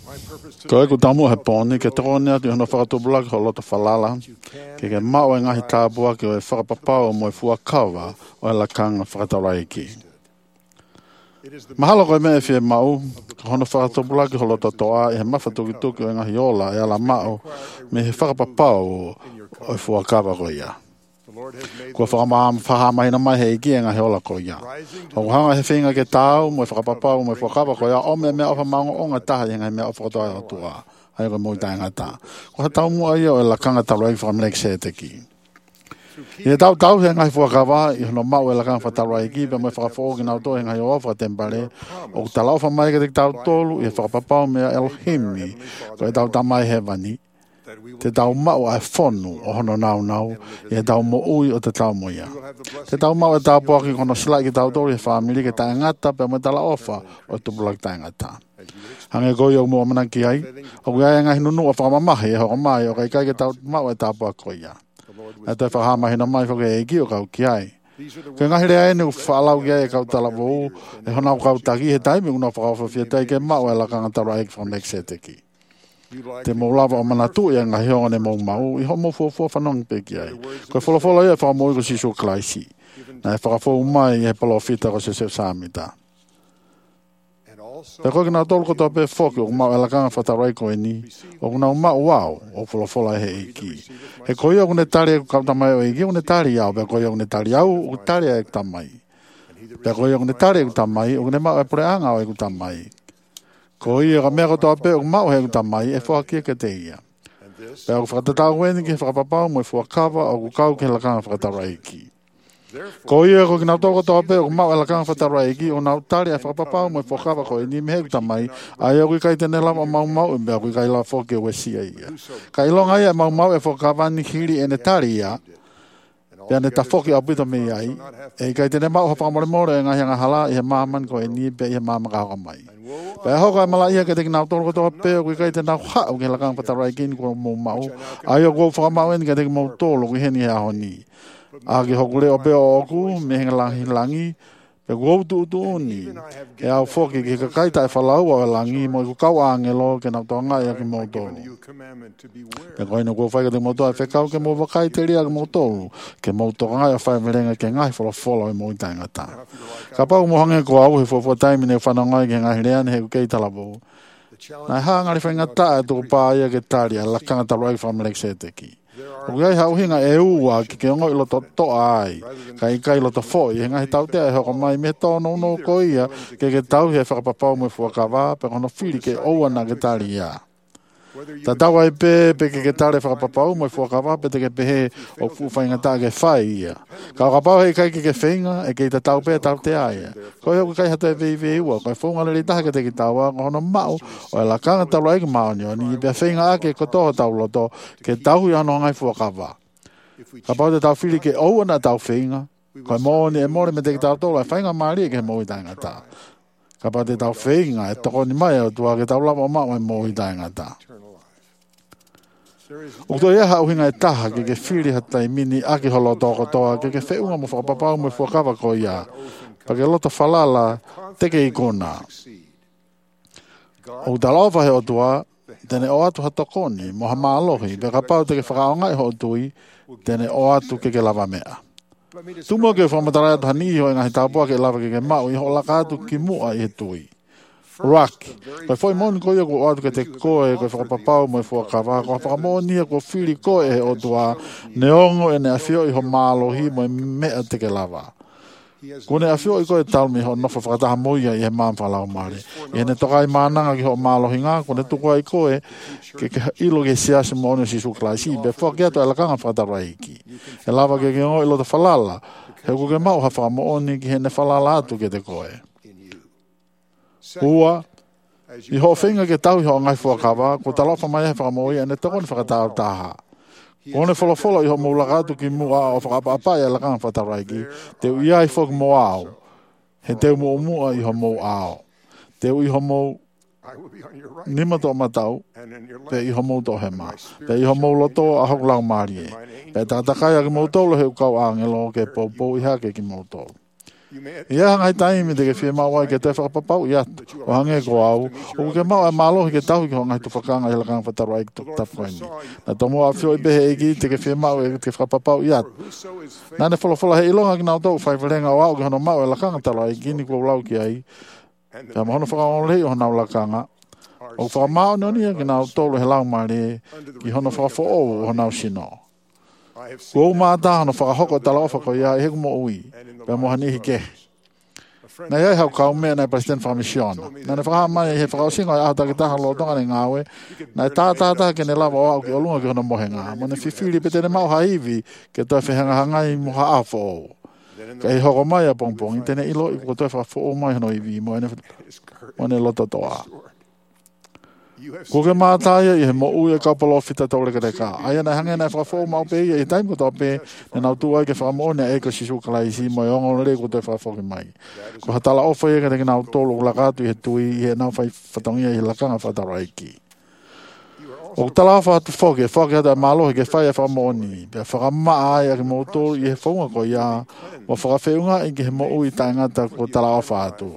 Ko ku tamu he poni ke tonia tu no whakatubula ki holo to whalala ke mau e ngahi tāpua ki o e whakapapau mo e fuakawa o e lakanga whakataraiki. Mahalo koe me e whie mau, ka hono whakatubula ki holo to toa e he mawhatuki o e ngahi ola e ala mau me he whakapapau o e fuakawa ko ia. Kua whakamahina mai he iki e ngahi ola ko ia. O hanga he whinga ke tāu mo e whakapapau mo e fuakawa ko ia o me mea ofa maunga o ngā taha i ngai mea ofa kotoa o tua. Ai ko moi tai ngata. Ko ha tau mua ia o e lakanga taruai whakamilek se te ki. I e tau he ngai fuakawa i hono mau e lakanga whataruai ki pe mo e whakafo ki nau to he ngai o whakatempare o talau whamai ke te tau tolu i e whakapapau mea Elohimi ko e tau tamai he wani. Te tau mau ai whonu o hono nau i e tau mo ui o te tau mo ia. Te tau mau e tau poaki kono sila ki tau tori e whamiri ke tai ngata pe mo e tala ofa o tupulak tai ngata. Hange koi o mua mana ki ai, o kui ai ngahi nunu o whakamamahi e hoko mai o kai kai ke tau mau e tau poaki ko ia. E te whakamahi na mai whake e ki o kau ki ai. Ke ngahi rea ene u whaalau ki ai e kau tala vou, e hona o kau taki he taimi una whakawhawhia tai ke mau e lakanga tara e whamek se te ki. Te maulawa o manatu e ngahi o ne mau, i homo fuafua whanong pe ki ai. Koe wholawhola ia whakamoi ko siso klaisi. Na e whakafou mai e palo fita ko se se samita. Pe koe kina tolu kotoa pe whoki o mau e lakanga whatarai ko e ni, o kuna o mau wau o wholawhola he iki. He koe o kune tari e kautamai o iki, o kune tari au, pe koe o kune tari au, o tari e kutamai. Pe koe o kune tari e kutamai, o kune mau e pure anga o e kutamai. Ko ia ka mea kotoa pe o mau he kutamai e whakia ke te ia. Pe au whakatatau wene ki whakapapau mo e whakawa o kukau ke lakanga whakataraiki. Ko ia ko kina toko kotoa pe o mau e lakanga whakataraiki o nau tari e whakapapau mo e whakawa ko e ni me he kutamai ai au kai tene lama mau mau e mea kui kai la whoke o e sia ia. Ka ilonga ia mau e whakawa ni hiri e ne tari ia. Pea ne ta whoki au pita me ai. E kai tene mau hapamore more e ngahi anga hala i he maman ko e ni pe i he mama kahoka mai. Pea hoka e mala ia ke te kinau tolo kotoa pe o kui kai tena hau ke lakanga whatarai kini ko mou mau. Ai o kou whakamau eni ke te mou tolo kui heni hea honi. A ki hoku leo pe o oku me henga langi. Pe kou tu uni. E au whoki ki ka kaita e whalau o e langi mo i kukau angelo ke nau toa ngai a ki mou tolo. Pe koe ino kou whaika te mou toa e whekau ke mou wakai te ria ke mou tolo. Ke mou toa ngai a whai merenga ke ngai whala e mou i taingata. Ka pau mo hange ko au he fofo taimi ne whanangai ke ngai rea ne he kei talabo. Nai hangari whaingata e tuku pāia ke tari a lakanga talo ai whamelek se te ki. O gai hau hinga e ua ki ke ongo ilo to ai. Ka i kai ilo to foi. He ngahi tau tea e hoko mai me tono uno ko ia. Ke tau he whakapapau me fuakawa. Pe kono whiri ke ouana ke tari ia. Ta tau ai pe ke tare whakapapau mo i fuakawa. Pe te ke pehe o fuwhainga ta ke whai ia. Ka kapau he kai ke whainga e ke ta tau pe tau tea ia. Ko he kai hata e vei ua. Ko e whaunga le taha ke te ki taua. Ko hono mau o e la kanga tau ai ke mao nio. Ni pe whainga ake ko toho tau loto. Ke tau i ano ngai fuakawa. Ka pau te tau whiri ke ouana tau whainga. Ko e mōni e mōre me te ki tau tola. E whainga maari ke mōi taingata. Ka pau te tau whainga e toko ni mai o tua ke tau lama o mau e mōi taingata. O to ia hau hinga e taha ke whiri hatai mini aki holo toko toa ke wheunga mo whakapapau mo whakawa ko ia. Pa ke loto whalala te ke ikona. O talawa he o tua, tene o atu hatokoni mo ha maalohi, pe ka pau te ke whakaonga i ho tui, tene o atu ke lava mea. Tumo ke whamatarai atu hani iho e ngahi tāpua ke lava ke mau i ho laka atu ki mua i he tui. Rock. Koe foi moni koe ko atu ke te koe koe whakapapau mo i whakawa. Koe whakamoni ko whiri koe e o tua neongo e ne awhio i ho mālohi mo i mea te ke lava. Ko ne awhio i koe talmi ho nofa whakataha moia i he māwhalau maare. I ne tokai mānanga ki ho mālohi ngā. Ko ne tukua i koe ke ilo ke siasi mo ono si suklaisi. Be whakiato e lakanga whakataraiki. E lava ke ngo ilo te whalala. He ko ke mau ha whakamoni ki he ne whalala atu ke te koe. Ua, i ho whinga ke tau i ho ngai fuakawa, ko talofa mai he whakamoi ane toko ni whakatau taha. Ko ne wholawhola i ho maulakatu ki mua o whakapapai a lakanga whataraiki, te ui ai whok mo au. He teu mo mua i ho mo au. Te ui ho mo nima to matau, pe i ho mo to hema. Pe i ho mo loto a hok lau marie. Pe tatakai a ki mo tolo he ukau angelo ke popo i hake ki mo tolo. Ia ngai taimi te ke fie mawai ke te whakapapau ia o hange ko au. O ke mau e malohi ke tau ki ho ngai tu whakanga he lakanga whataroa i tu tapuani. Na tomo a fio i behe eki te ke fie mau e te whakapapau ia. Nane wholofola he ilonga ki nao tau whaiwharenga o au ki hono mau e lakanga taroa i gini kua ulau ki ai. Ka mahono whakaonolei o nao lakanga. O whakamao noni ki nao tolu he lau maari ki hono whakafo o nao sino. Ko mata hono whakahoko tala ofa ko ia e mo ui. Pea mohani hike. Na ia hau kau mea na president whamisiona. Na ne whakamai he whakaosinga i ahata ki taha lotonga ne ngāwe. Na e tātātaha ke ne lava o au ki olunga ki hono mohenga. Mo ne whiwhiri pe tene mau haivi ke toi whihanga hangai moha afo o. Ka i hoko mai a pongpong. I tene ilo i ko toi whakafo o mai hono iwi. Mo ne loto toa. Ko ke mātāia i he mo ui e kaupalo whita tau reka reka. Aia nei hange nei whakafo mau pe i taim ko tau pe ne nau tua i ke whakamone e ko sisu kalaisi mo i ongo le ko toi whakafo ki mai. Ko hatala ofa i ke nau tolu lakatu i he tui i he nau whatongia i he lakanga whataraiki. O tala whatu whoke hata malohi ke whai e whakamone. Pea whakamaa ai a ke mo tolu i he whaunga ko ia o whakawheunga i ke he mo ui taingata ko tala ofa atu.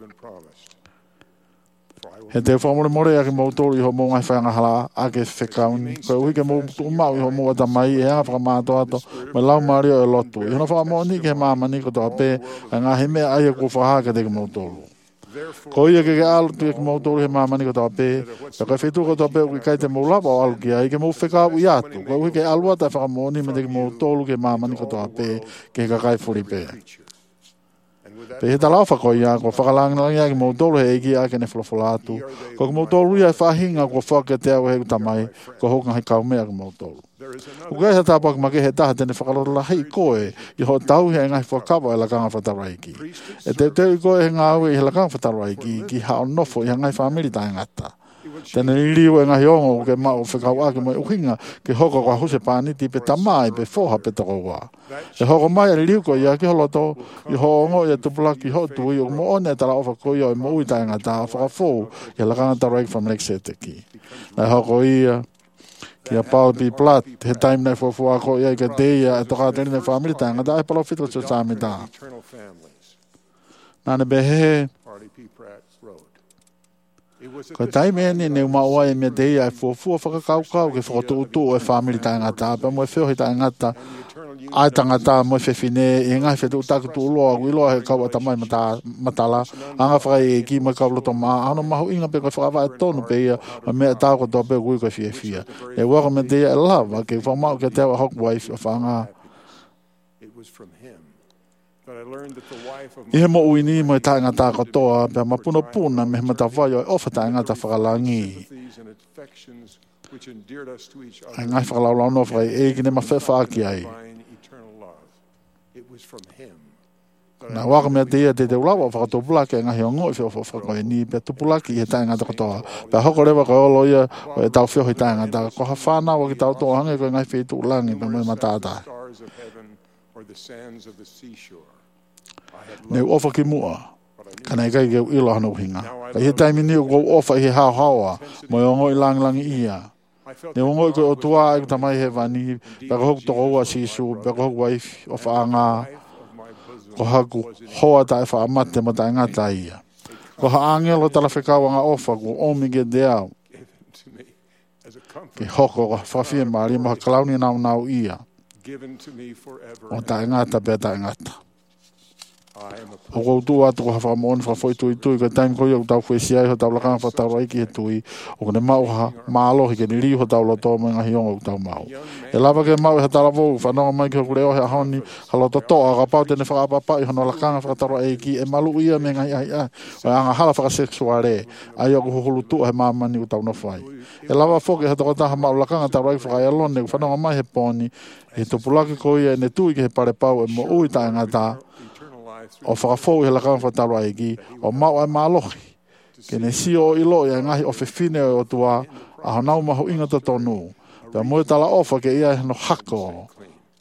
He te whamore more a ke mautoro i ho mō ngai whaanga hala a ke whekauni. Ko ui ke mō umau i ho mō ata mai e anga whakamāto ato mai lau mario e lotu. I hono whakamoni ke māmani ko toa pē a ngā he mea ai e kua whahaka te ke mautoro. Ko ia ke alu te ke mautoro he māmani ko toa pē. Ka kai whetu ko toa pē ui kai te mō lapa o alu ki ai ke mō whekau i atu. Ko ui ke alua ta whakamoni me te ke mautoro ke māmani ko toa pē ke ka kai whuri pē. Pe he talau whako ia, ko whakalangi ia ki mautoro he eki a ke ne wholofola atu. Ko ki mautoro ia e whahinga ko whake te au he utamai, ko hoka hei kaumea ki mautoro. Ko kai he tāpua ki make he taha tene whakalorola hei koe, i ho tau he ngai whakawa e lakanga whataraiki. E te teo i koe he ngā ue i he lakanga whataraiki, ki hao nofo i ngai whamiri tai ngata. Tēnā i liu e ngahi ongo ke mau whekau ake mai uhinga ke hoko kwa huse pāniti pe tamai pe whoha pe tako wā. E hoko mai e liu ko ia ki holoto i ho ongo i a tupulaki ho tui o mo one tala ofa koi o i mo uitai ngata a whakafou i a lakanga taroik whamlek se te ki. Nai hoko ia ki a Paul P. Platt he taim nei fofua ko ia i ka teia e toka teni nei whamiri tai ngata ai palo fitro so sāmi tā. Nāne behe ko tai me ni ne ma wa me de ai fo whakakaukau ke whakatūtū e whamiri tai ngata pa mo e whio he tai ngata ai tangata mo e whiwhine i ngai whetu taku tū loa uiloa he kau atamai matala anga whakai e ki mo kau loto maa ano mahu inga pe ko whakawha e tonu pe ia ma mea tāu ko tō pe gui ko whia e waka me de e lava ke whamau ke tewa hoku wai whanga I he mo uini mo e tae ngata katoa pia mapuna puna me he matawai o e ofa tae ngata whakalangi. Ai ngai whakalaulau no whakai e kine ma whewhaaki ai. Na waka mea te ia te ulawa o whakatopulaki e ngahi o ngoi whakai ni pia tupulaki i he tae ngata katoa. Pia hoko rewa ko olo ia o e tau whio he tae ngata. Ko ha whanau ki tau tō hange ko e ngai whetu ulangi pia mo e matata. Nei ofa ki mua, kana i kai keu ilo hana uhinga. Ka he taimi ni o ofa i he hao haoa, mo i ongo i langi ia. Nei ongo i koe o tua e kutamai he vani, peka hoku toko ua sisu, peka hoku wai o whaanga, ko haku hoa tae wha amate ma tae ngata ia. Ko ha angelo tala whekau anga ofa, ko omi ke deau. Ke hoko ko whawhia maari, mo ha kalauni nau ia. O tae ngata pe tae ngata. O ko tu atu ko hafa mon fa foi tu ko time ko yo tau foi sia ho tau la kan fa tau ai ki tu o ko ne mau ha malo ke ni li ho tau lo to mo nga hiong o tau mau e lava ke mau ha tau vo fa no mai ko le o ha honi ha lo to ga pa te ne fa pa i ho no la kan fa tau ai ki e malu ia me nga ai nga hala fa sexuale ai o ko hulu tu he mama ni tau no fai e lava fo ke ha tau ta mau la kan tau ai fa ai lo ne fa no mai he poni e to pulaki ko ia ne tu ke pare pau e mo ui ta ngata o whakafou he lakang whataro aiki, o mau ai malohi. Ke ne si o ilo i ngahi o whiwhine o tua, a hanau mahu inga ta tonu. Pea moe tala ofa ke ia no hako.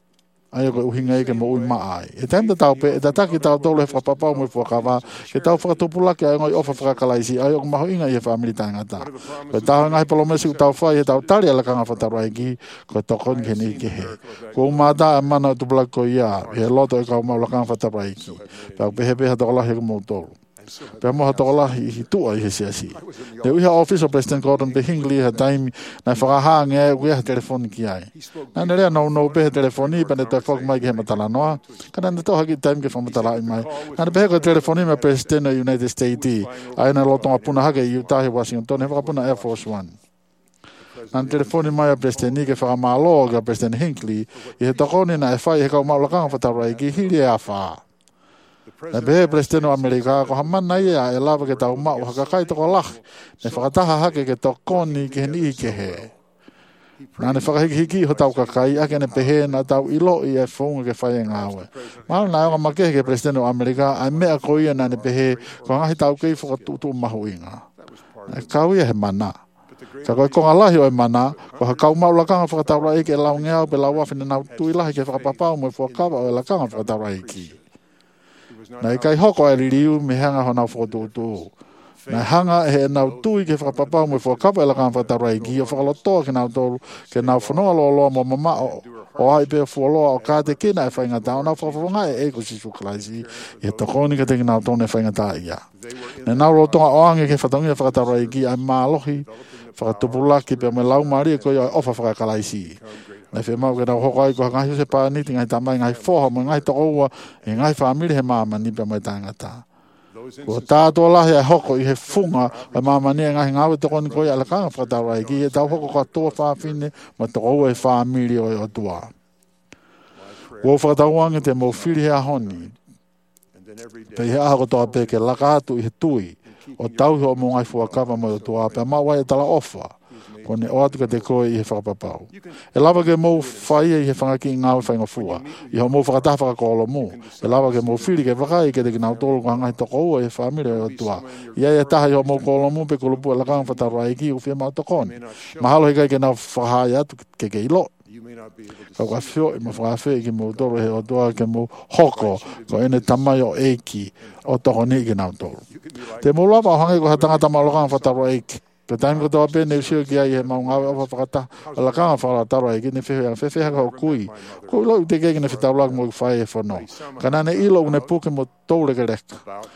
ai ko uhinga ke mo mai e tenta tau pe e tataki tau tole fa papa mo fo kava ke tau fa tupula ke ai ofa fa kalaisi ai ko maho inga e family tanga ta ko tau ngai polo mesu tau fa e tau tali ala kanga fa tarai ko tokon ke ni ke he ko mata mana tupula ko ia e loto e ka mo la kanga fa tarai ki pa pe he pe ha to la he mo to pe mo to la hi tu ai he si de we office of president Gordon de Hingley ha time na fa ha nge we ha telefone ki ai na le no pe telefoni pa de fok mai ke matala no kana to ha ki time ke fa matala mai na pe ko telefoni me president of United States ai na lo to apuna ha ke Utah Washington he fa apuna Air Force One na telefoni mai president ke fa malo ga president Hingley e to ko ni na fa e ka ma lo ka fa tarai ki hi ya fa na be president o Amerika ko hamana ia e lava ke tau mau haka kai to la ne whakataha hake ke to koni ke ni ke he na ne whakahiki ho tau kakai ake ne pehe na tau ilo i e whunga ke whae ngawe mal na o make ke president o Amerika ai mea ko ia na ne pehe ko ngahi tau kei whakatutu mahu inga na kau ia he mana ka koe konga lahi o e mana ko ha kau mau lakanga whakataura eke e lau ngeau pe lau wafine nau tui lahi ke whakapapau mo e whakawa o e lakanga whakataura eki na kai hoko e ririu me hanga hona fototu na hanga he na tui ke whakapapau mo whakapa e lakanga whakatarai ki o whakalotoa ke nau toru ke nau whanua lo mo mama o ai pe fuoloa o kāte kina e whaingata o nau whakawhanga e eko sisu klaisi e tokoni ka teki nau tone whaingata ia na nau rotonga o ange ke whatongi e whakatarai ki ai mālohi whakatupulaki pe me lau maari e koe o ofa whakakalaisi na fe mau ke na hoko ai ko ngai se pa ni tinga tamai ngai fo mo ngai to o e ngai family he mama ni pe mai tanga ta ko ta to la he hoko i he funga e mama ni ngai ngau to kon ko ala ka fa ta rai ki ta hoko ko to fa fine mo to o e family o tua wo fa ta wang te mo fili ha honi pe ha ko to pe ke la ka tu i tui o tau ho mo ngai fo ka mo tua pe ma wa e ta la ofa kone o atu ka te koe i he whakapapau. E lawa ke mou whaia i he whangaki ngāwe whainga fua. I ho mou whakataha whakakolo mō. E lawa ke mou whiri ke whakai ke te ki nau tōru ko hangai toko ua e whamire o tua. Ia ia taha i ho mou kolo mō pe kulupu e lakanga whataroa ki u whia mau tokoni. Mahalo he kai ke nau whahai atu ke ilo. Kau ka whio i mo whakawhi ki mou tōru he o tua ke mou hoko ko ene tamai o eiki o tokoni ki nau tōru. Te mou lawa o hangai ko hatangata mau lakanga whataroa eiki. Pe taim ko toa pe ne sio ki ai he mau ngawe o whakata ala kanga whala taro e ki ne whewhea ka o kui lo te kei ki ne whitaulag mo i whae e whanau kana ne ilo ne puke mo tōre ke reka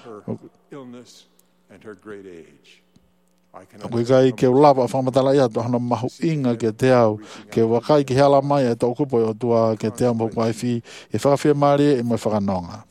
o kui kai ke ulapa whamatala ia to hana mahu inga ke te au ke wakai ki heala mai e tō kupo o tua ke te au mo kwai whi e whakawhia maari e mo whakanonga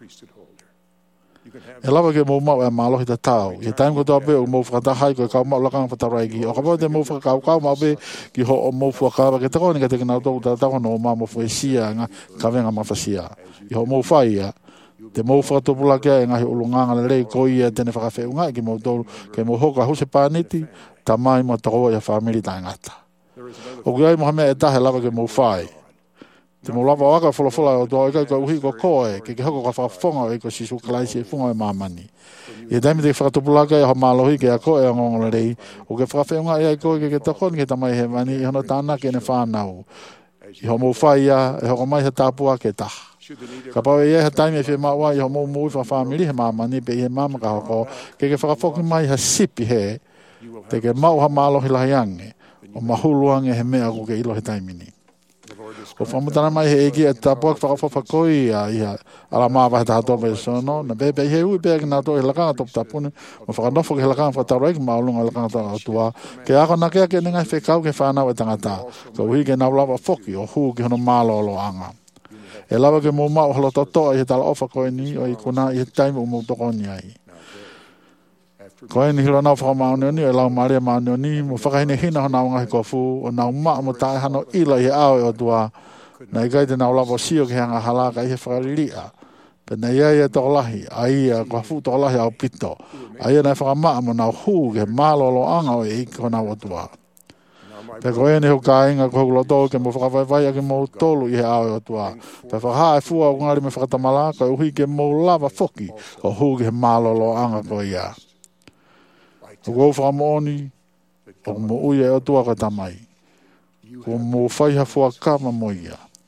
e lava ke mou mau e mālohi ta tau. I taim ko tō pe o mou whakatahai ko e kau mau lakanga whatarai ki. O ka pau te mou whakakau mau pe ki ho o mou whakawa ke tako ni ka teke nau tōku ta tako no o mau mo whaisia nga ka venga mawhasia. I ho mou whaia te mou whakatopula kia e ngahi ulunganga le rei ko ia tene whakawheunga ki mou tōru ke mou hoka huse pāniti ta mai mo tako ia whamiri ta ngata. O ki ai mohamea e tahe lava ke mou whai. Te mo lava waka wholofola o tō ikai ka uhi ko koe, ke hoko ka whawhonga o iko sisu kalaisi e whunga e mamani. I taimi te whakatupulaka e ho mālohi ke a koe a ngongola rei, o ke whawhewunga e ai koe ke tokoni ke tamai he mani, i hono tāna ke ne whānau. I ho mou whaia, e hoko mai he tāpua ke taha. Ka pau e he taimi e whi maua, i ho mou mui whawhamiri he mamani, pe i he mama ka hoko, ke whakawhoki mai ha sipi he, te ke mau ha mālohi lahi ange, o mahuluange he mea ko ke ilo he taimini. O whamutana mai he egi e tapuak whakawhawhakoi ia ala māwa he tahatua mai sono na bebe he ui bea ki nā tō he lakanga top tapune o whakanofo ke lakanga whataroik maulunga lakanga tō atua ke ako na kea ke nengai whekau ke whanau e tangata ka uhi ke nau lawa whoki o huu ki hono mālolo anga e lawa ke mō mau halototoa i he tala ofa koe ni o i kuna i he taimu umau toko ni ai koe ni hilo nau whakamaunioni o lau maria maunioni mo whakahine hina ho nau ngahi kofu o nau maa mo tae hano ila i he ao e o tua na i kai te nau lawa sio ke hanga halaka i he whakariria pe na ia ia tokolahi a ia kofu tokolahi au pito a ia na whakamaa mo nau huu ke malolo anga o e iko nau o tua pe koe ni ho ka inga koe kuloto ke mo whakawaiwai ke mo tolu i he ao e o tua pe whakaha e fua o ngari me whakatamala koe uhi ke mo lava foki o huu ke malolo anga koe ia o kou whakamooni, o mo uia e o tua ka tamai. Ko mo whaiha fua kama mo ia.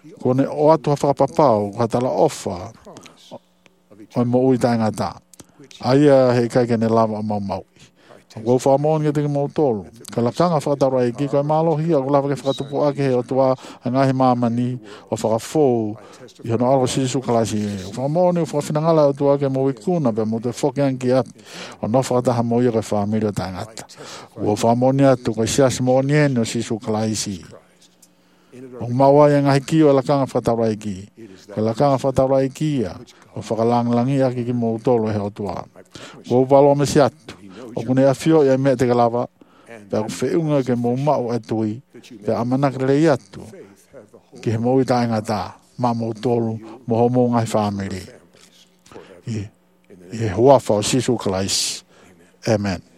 Kone o atu ha whakapapau, hatala ofa, o mo ui taingata. Aia hei kai kene lava mau mau. Ko fa mo nge te mo tolu. Ka la kanga whakatara ki ko malo hi o lava ke whakatupu ake he o tua anga he mamani o whakafou i hono alo sisu kalasi. Fa mo ni whakawhinangala o tua ke mo ikuna pe mo te whokian ki api o no whakataha mo i o ke whamiri o tangata. Ko fa mo ni atu ko siasi mo ni ene o sisu kalasi. O maua ia ngahi ki o la kanga whakatara ki. Ka la kanga whakatara ki ia o whakalanglangi ake ki mo tolu he o tua. Ko valo me si atu. O kune a fio ia mea te kalava, pe ako whiunga ke mō mau atui, pe amanak rei atu, ki he mō i tainga tā, mā mō tolu, mō ho mō ngai whāmeri. I he huafa o Sisu Kalaisi. Amen.